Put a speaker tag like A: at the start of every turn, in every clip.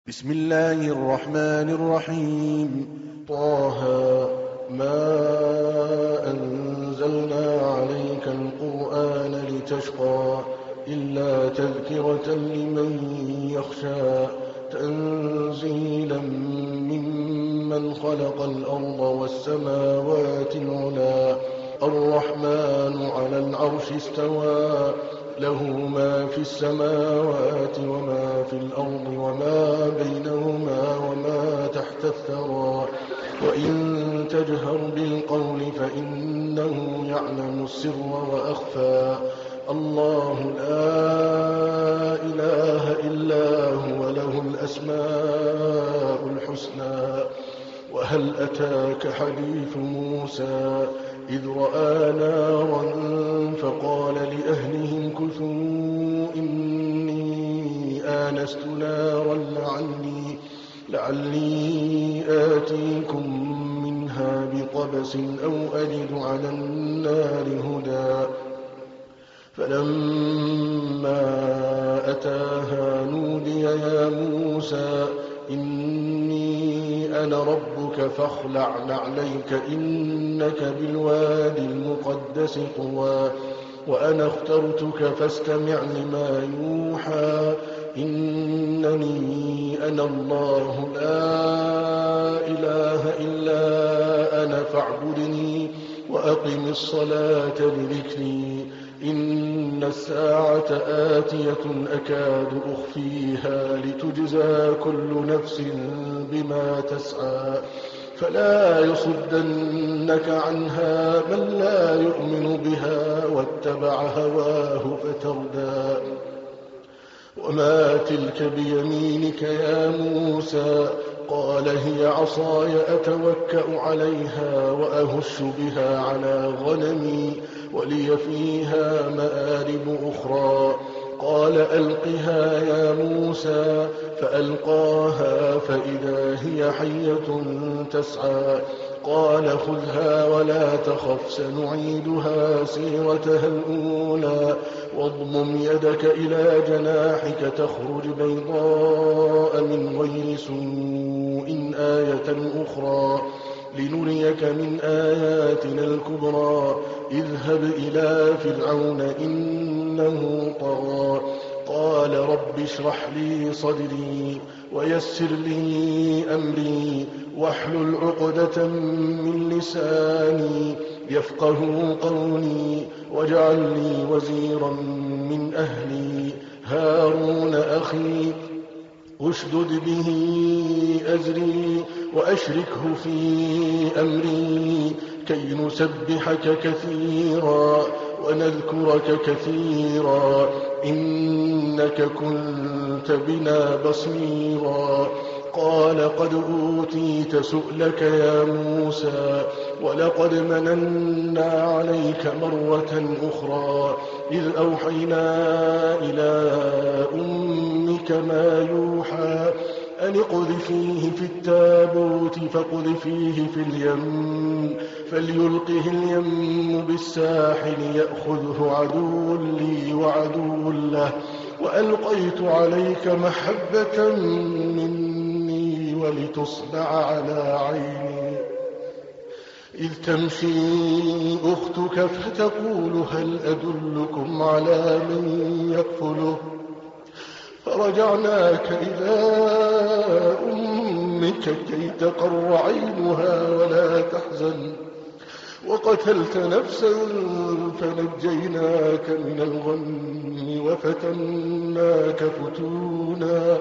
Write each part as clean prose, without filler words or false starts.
A: بسم الله الرحمن الرحيم. طه ما أنزلنا عليك القرآن لتشقى إلا تذكرة لمن يخشى تنزيلا ممن خلق الأرض والسماوات العلى الرحمن على العرش استوى له ما في السماوات وما في الأرض وما بينهما وما تحت الثرى وإن تجهر بالقول فإنه يعلم السر وأخفى الله لا إله إلا هو له الأسماء الحسنى. وهل أتاك حديث موسى إذ رأى نارا فقال لأهلهم كثوا إني آنست نارا لعلي آتيكم منها بقبس أو أجد على النار هدى. فلما أتاها نودي يا موسى إني أنا ربك فاخلع نعليك إنك بالوادي المقدس طوى وأنا اخترتك فاستمع لما يوحى إنني أنا الله لا إله إلا أنا فاعبدني وأقم الصلاة لذكري إن الساعة آتية أكاد أخفيها لتجزى كل نفس بما تسعى فلا يصدنك عنها من لا يؤمن بها واتبع هواه فتردى. وما تلك بيمينك يا موسى قال هي عصاي أتوكأ عليها وأهش بها على غنمي ولي فيها مآرب أخرى. قال ألقها يا موسى فألقاها فإذا هي حية تسعى قال خذها ولا تخف سنعيدها سيرتها الأولى واضمم يدك إلى جناحك تخرج بيضاء من غير سوء آية أخرى لنريك من آياتنا الكبرى اذهب إلى فرعون إنه طغى. قال رب اشرح لي صدري ويسر لي أمري واحلل عقدة من لساني يفقه قولي واجعل لي وزيرا من أهلي هارون أخي أشدد به أزري وأشركه في أمري كي نسبحك كثيرا ونذكرك كثيرا إنك كنت بنا بصيرا. قال قد أوتيت سؤلك يا موسى ولقد مننا عليك مرة أخرى إذ أوحينا إلى أمك ما يوحى أن اقذفيه في التابوت فاقذفيه في اليم فليلقه اليم بالساحل يأخذه عدو لي وعدو له وألقيت عليك محبة مني ولتصنع على عيني إذ تمشي أختك فتقول هل أدلكم على من يكفله فرجعناك إلى أمك كي تقر عينها ولا تحزن وقتلت نفسا فنجيناك من الغم وفتناك فتونا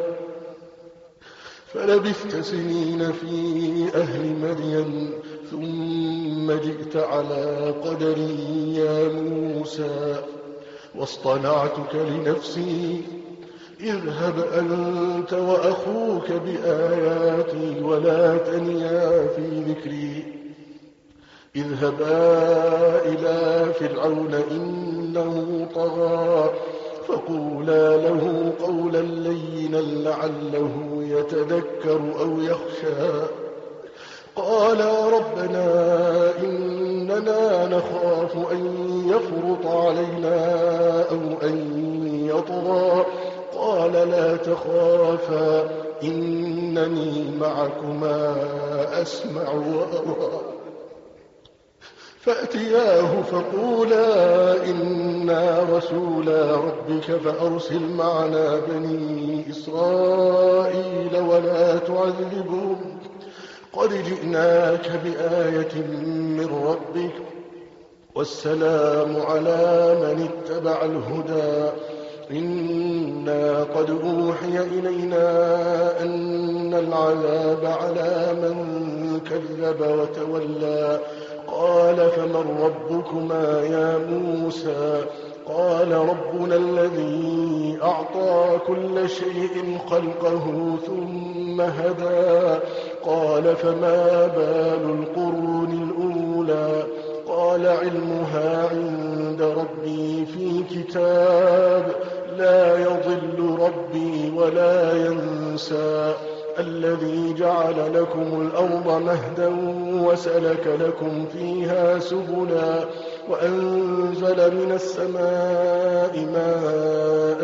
A: فلبثت سنين في أهل مدين ثم جئت على قدري يا موسى واصطنعتك لنفسي اذهب أنت وأخوك بآياتي ولا تنيا في ذكري اذهبا إلى فرعون إنه طغى فقولا له قولا لينا لعله يتذكر أو يخشى. قالا ربنا إننا نخاف أن يفرط علينا أو أن يطغى قال لا تخافا إنني معكما أسمع وأرى. فأتياه فقولا إنا رسولا ربك فأرسل معنا بني إسرائيل ولا تعذبهم قد جئناك بآية من ربك والسلام على من اتبع الهدى إنا قد أوحي إلينا أن العذاب على من كذب وتولى قال فمن ربكما يا موسى قال ربنا الذي أعطى كل شيء خلقه ثم هدى قال فما بال القرون الأولى قال علمها عند ربي في كتاب لا يضل ربي ولا ينسى الذي جعل لكم الأرض مهدا وسلك لكم فيها سبلا وأنزل من السماء ماء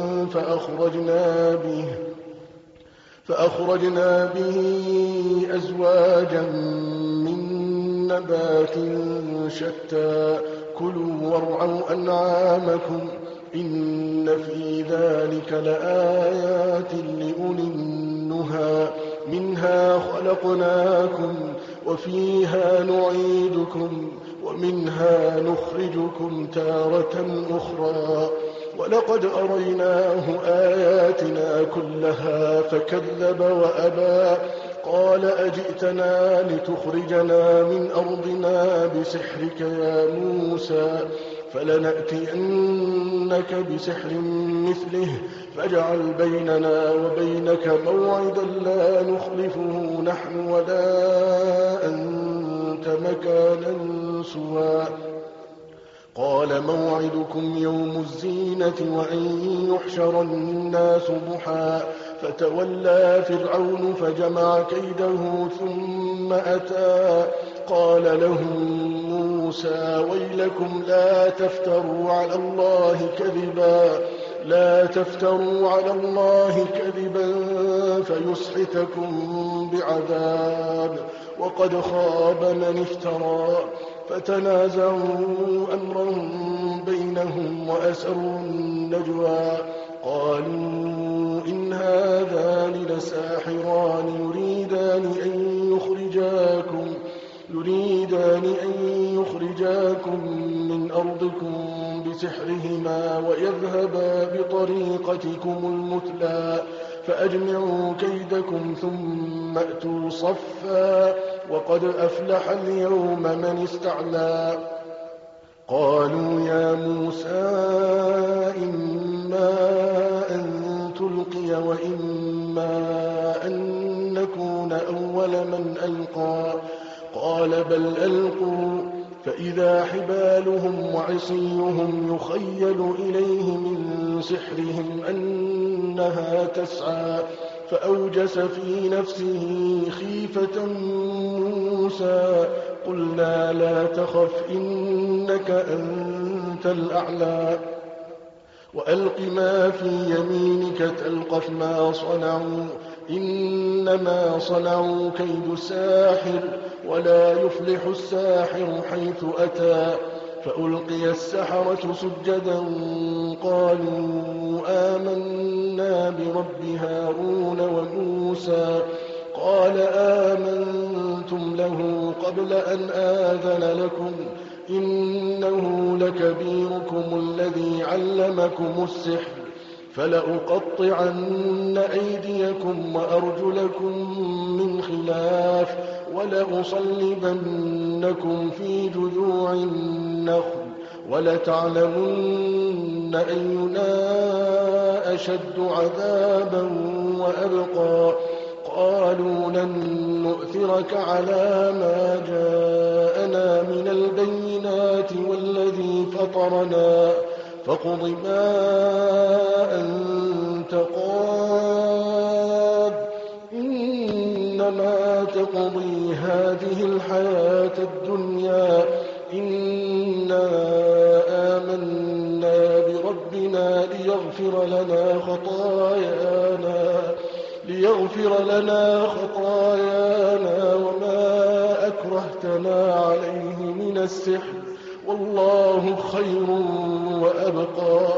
A: فأخرجنا به أزواجا من نبات شتى كلوا وارعوا أنعامكم إن في ذلك لآيات لأولي النهى منها خلقناكم وفيها نعيدكم ومنها نخرجكم تارة أخرى ولقد أريناه آياتنا كلها فكذب وأبى قال أجئتنا لتخرجنا من أرضنا بسحرك يا موسى فلنأتينك بسحر مثله فاجعل بيننا وبينك موعدا لا نخلفه نحن ولا أنت مكانا سوى قال موعدكم يوم الزينة وأن يحشر الناس ضحى فتولى فرعون فجمع كيده ثم أتى قال لهم موسى ويلكم لا تفتروا على الله كذبا فيسحتكم بعذاب وقد خاب من افترى فتنازعوا أمرهم بينهم وأسروا النجوى قالوا إن هذان لساحران يريدان أن يخرجاكم من أرضكم بسحرهما ويذهبا بطريقتكم المثلى فأجمعوا كيدكم ثم أتوا صفا وقد أفلح اليوم من استعلى قالوا يا موسى إما أن تلقي وإما أن نكون أول من ألقى قال بل ألقوا فإذا حبالهم وعصيهم يخيل إليه من سحرهم أنها تسعى فأوجس في نفسه خيفة موسى قلنا لا تخف إنك أنت الأعلى وألق ما في يمينك تلقف ما صنعوا إنما صنعوا كيد ساحر ولا يفلح الساحر حيث أتى فألقي السحرة سجدا قالوا آمنا برب هارون وموسى قال آمنتم له قبل أن آذن لكم إنه لكبيركم الذي علمكم السحر فلأقطعن أيديكم وأرجلكم من خلاف ولأصلبنكم في جذوع النخل ولتعلمن أينا أشد عذابا وأبقى قالوا لن نؤثرك على ما جاءنا من البينات والذي فطرنا فاقض ما أنت قاض إنما تقضي هذه الحياة الدنيا إنا آمنا بربنا ليغفر لنا خطايانا ليغفر لنا خطايانا وما أكرهتنا عليه من السحر، والله خير وأبقى.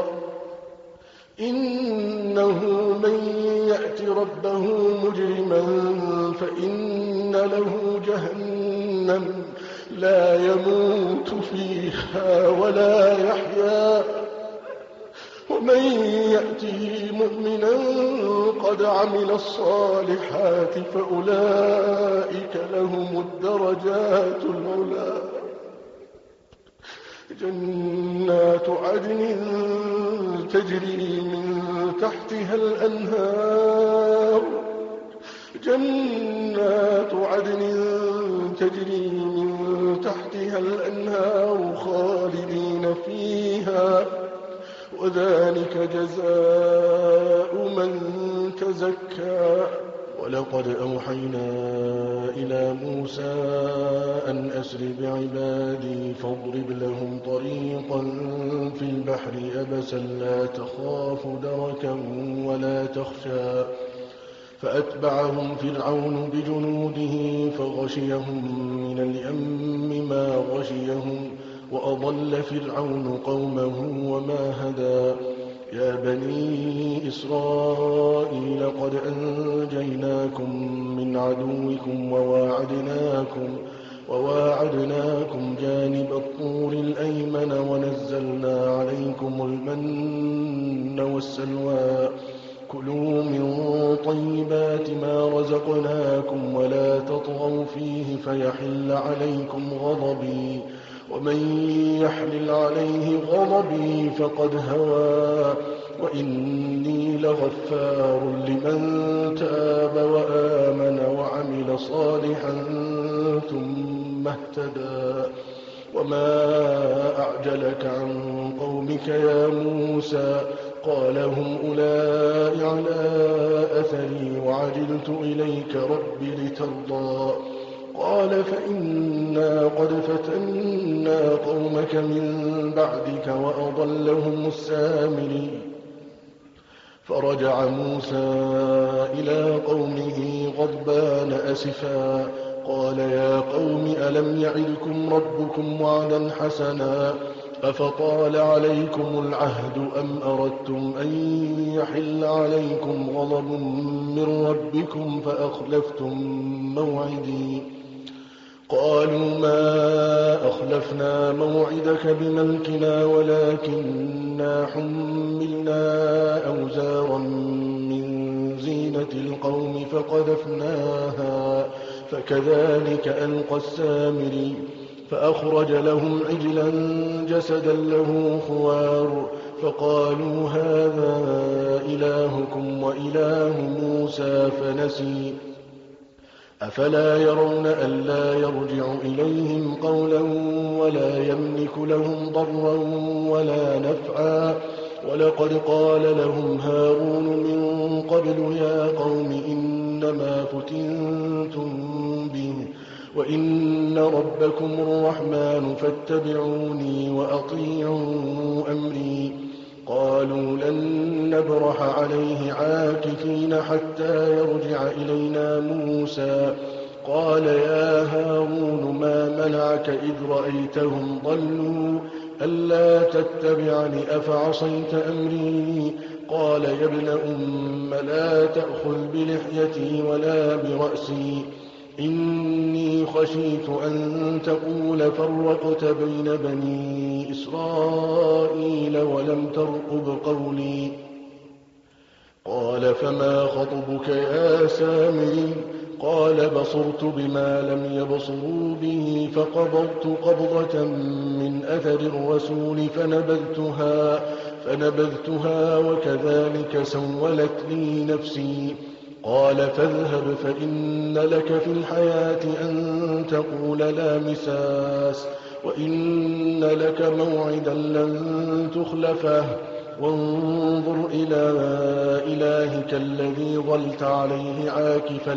A: إنه من يأت ربه مجرما فإن له جهنم لا يموت فيها ولا يحيا، ومن يأته مؤمنا قد عمل الصالحات فأولئك لهم الدرجات العلى. جنات عدن تجري من تحتها الأنهار، جنات عدن تجري من تحتها الأنهار خالدين فيها، وذلك جزاء من تزكى. ولقد أوحينا إلى موسى أن أسر بعبادي فاضرب لهم طريقا في البحر يبسا لا تخاف دركا ولا تخشى، فأتبعهم فرعون بجنوده فغشيهم من اليم ما غشيهم، وأضل فرعون قومه وما هدى. يا بني إسرائيل قد أنجيناكم من عدوكم وواعدناكم جانب الطور الأيمن ونزلنا عليكم المن والسلوى. كلوا من طيبات ما رزقناكم ولا تطغوا فيه فيحل عليكم غضبي، ومن يحلل عليه غضبي فقد هوى، وإني لغفار لمن تاب وآمن وعمل صالحا ثم اهتدى. وما أعجلك عن قومك يا موسى؟ قال هم أولئك على أثري وعجلت إليك رب لترضى. قال فإنا قد فتنا قومك من بعدك وأضلهم السامري. فرجع موسى إلى قومه غضبان أسفا قال يا قوم ألم يعدكم ربكم وعدا حسنا أفطال عليكم العهد أم أردتم أن يحل عليكم غضب من ربكم فأخلفتم موعدي. قالوا ما أخلفنا موعدك بملكنا ولكننا حملنا أوزارا من زينة القوم فقذفناها فكذلك ألقى السامري. فأخرج لهم عجلا جسدا له خوار فقالوا هذا إلهكم وإله موسى فنسي. أفلا يرون ألا يرجع إليهم قولا ولا يملك لهم ضرا ولا نفعا. ولقد قال لهم هارون من قبل يا قوم إنما فتنتم به وإن ربكم الرحمن فاتبعوني وأطيعوا أمري. قالوا لن نبرح عليه عاكفين حتى يرجع إلينا موسى. قال يا هارون ما منعك إذ رأيتهم ضلوا ألا تتبعني أفعصيت أمري. قال يا ابن أم لا تأخذ بلحيتي ولا برأسي إني خشيت أن تقول فرقت بين بني إسرائيل ولم ترقب قولي. قال فما خطبك يا سامري؟ قال بصرت بما لم يبصروا به فقبضت قبضة من أثر الرسول فنبذتها وكذلك سولت لي نفسي. قال فاذهب فإن لك في الحياة أن تقول لا مساس وإن لك موعدا لن تخلفه وانظر إلى إلهك الذي ظلت عليه عاكفا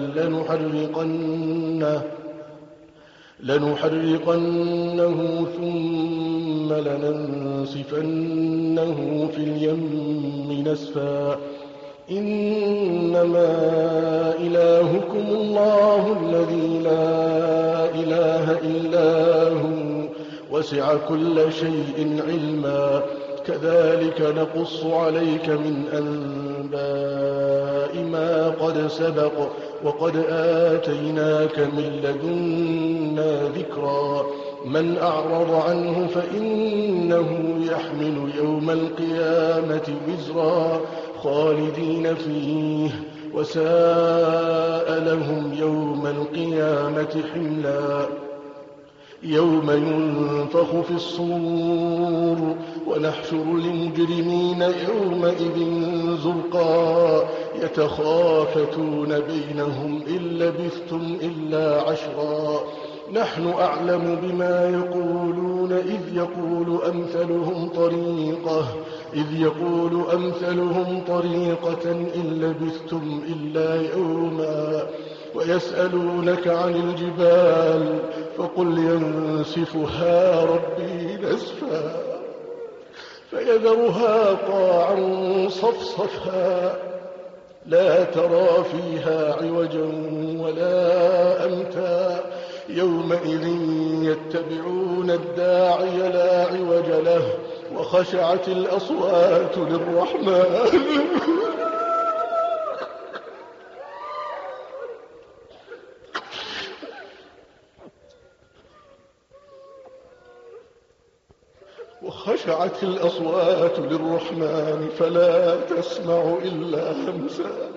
A: لنحرقنه ثم لننسفنه في اليم نسفا إنما إلهكم الله الذي لا إله إلا هو وسع كل شيء علما كذلك نقص عليك من أنباء ما قد سبق وقد آتيناك من لدنا ذكرا من أعرض عنه فإنه يحمل يوم القيامة وزرا خالدين فيه وساء لهم يوم القيامة حملا يوم ينفخ في الصور ونحشر المجرمين يومئذ زرقا يتخافتون بينهم إن لبثتم إلا عشرا نحن أعلم بما يقولون إذ يقول أمثلهم طريقة إن لبثتم إلا يوما ويسألونك عن الجبال فقل ينسفها ربي نسفا فيذرها قاعا صفصفا لا ترى فيها عوجا ولا أمتا يومئذ يتبعون الداعي لا عوج له وخشعت الأصوات للرحمن وخشعت الأصوات للرحمن فلا تسمع إلا همسا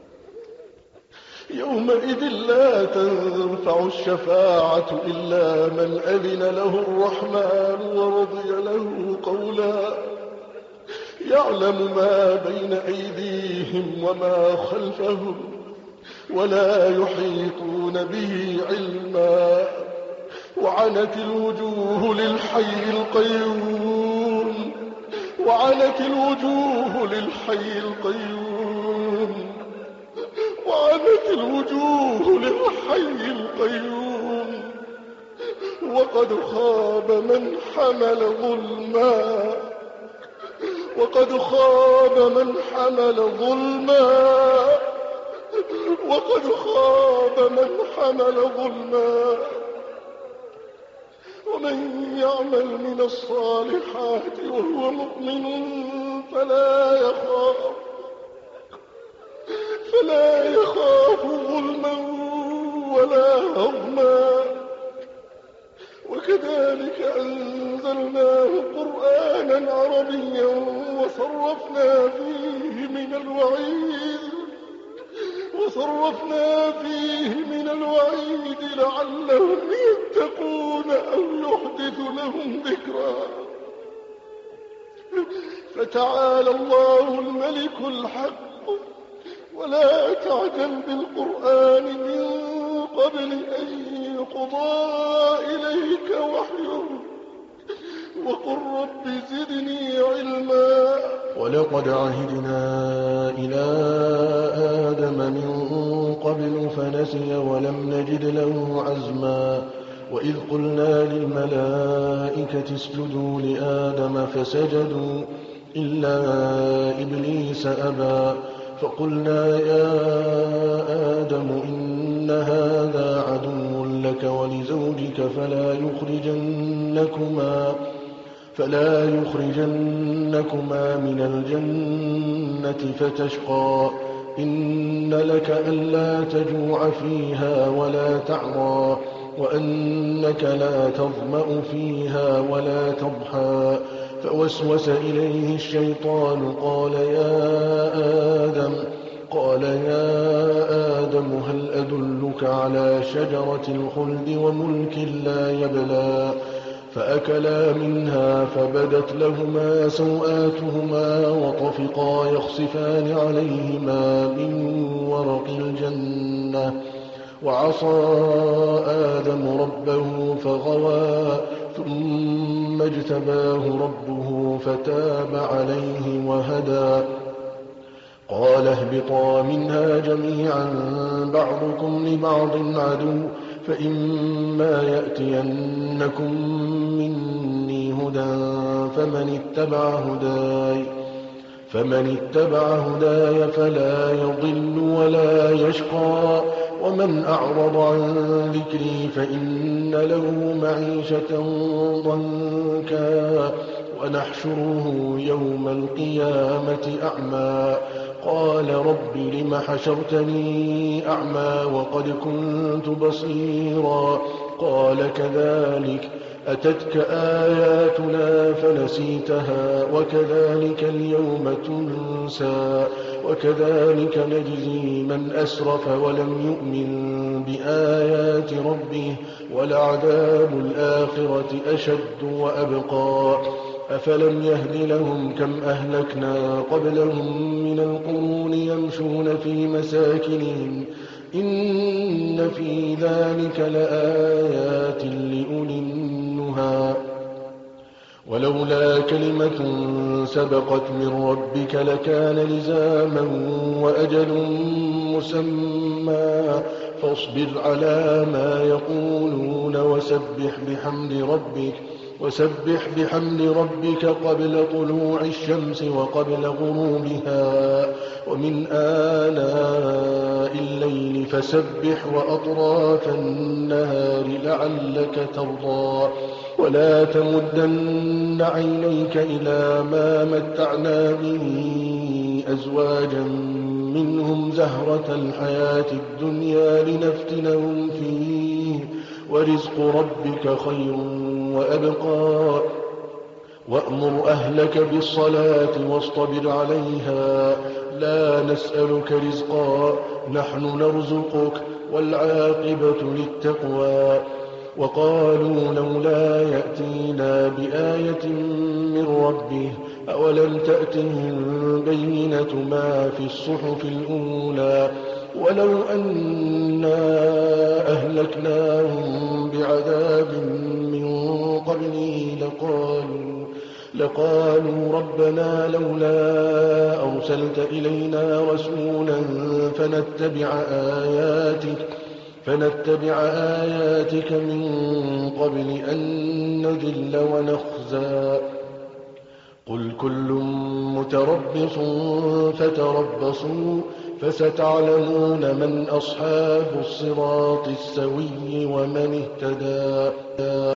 A: يومئذ لا تنفع الشفاعة إلا من أذن له الرحمن ورضي له قولا يعلم ما بين أيديهم وما خلفهم ولا يحيطون به علما وعنت الوجوه للحي القيوم وعنت الوجوه للحي القيوم وعنت الوجوه للحي القيوم وقد خاب من حمل ظلما وقد خاب من حمل ظلما وقد خاب من حمل ظلما ومن يعمل من الصالحات وهو مؤمن فلا يخاف ظلما ولا هضما وكذلك أنزلناه قرآنا عربيا وصرفنا فيه من الوعيد لعلهم يتقون أو يحدث لهم ذكرا فتعالى الله الملك الحق ولا تعجل بالقرآن من قبل أن يقضى إليك وحيه وقل رب زدني علما ولقد عهدنا إلى آدم من قبل فنسي ولم نجد له عزما وإذ قلنا للملائكة اسجدوا لآدم فسجدوا إلا إبليس أبى فقلنا يا آدم إن هذا عدو لك ولزوجك فلا يخرجنكما من الجنة فتشقى إن لك ألا تجوع فيها ولا تعرى وأنك لا تظمأ فيها ولا تضحى فوسوس إليه الشيطان قال يا آدم هل أدلك على شجرة الخلد وملك لا يبلى فأكلا منها فبدت لهما سوآتهما وطفقا يخصفان عليهما من ورق الجنة وعصى آدم ربه فغوى ثم اجتباه ربه فتاب عليه وهدى قال اهبطا منها جميعا بعضكم لبعض عدو فإما فمن اتبع هداي فلا يضل ولا يشقى ومن أعرض عن ذكري فإن له معيشة ضنكا ونحشره يوم القيامة أعمى قال رب لم حشرتني أعمى وقد كنت بصيرا قال كذلك أتتك آياتنا فنسيتها وكذلك اليوم تنسى وكذلك نجزي من أسرف ولم يؤمن بآيات ربه ولعذاب الآخرة أشد وأبقى أفلم يهد لهم كم أهلكنا قبلهم من القرون يمشون في مساكنهم إن في ذلك لآيات لأولي النهى ولولا كلمة سبقت من ربك لكان لزاما وأجل مسمى فاصبر على ما يقولون وسبح بحمد ربك قبل طلوع الشمس وقبل غروبها ومن آناء الليل فسبح وأطراف النهار لعلك ترضى ولا تمدن عينيك إلى ما متعنا به أزواجا منهم زهرة الحياة الدنيا لنفتنهم فيه ورزق ربك خير وأبقى وأمر أهلك بالصلاة واصطبر عليها لا نسألك رزقا نحن نرزقك والعاقبة للتقوى وقالوا لولا يأتينا بآية من ربه أولم تأتهم بينة ما في الصحف الأولى ولو أنا أهلكناهم بعذاب من قبله لقالوا ربنا لولا أرسلت إلينا رسولا فنتبع آياتك من قبل أن نذل ونخزى قل كل متربص فتربصوا فستعلمون من أصحاب الصراط السوي ومن اهتدى